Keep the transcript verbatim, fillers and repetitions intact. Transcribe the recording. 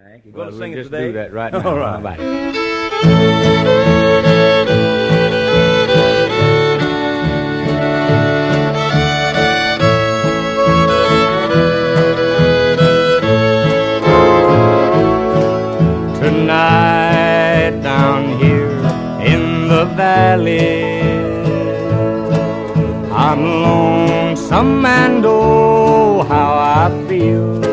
Hank. You Well, going to we'll sing it just today? do that right now. All right. How about it? Tonight down here in the valley, I'm lonesome and oh, how I feel.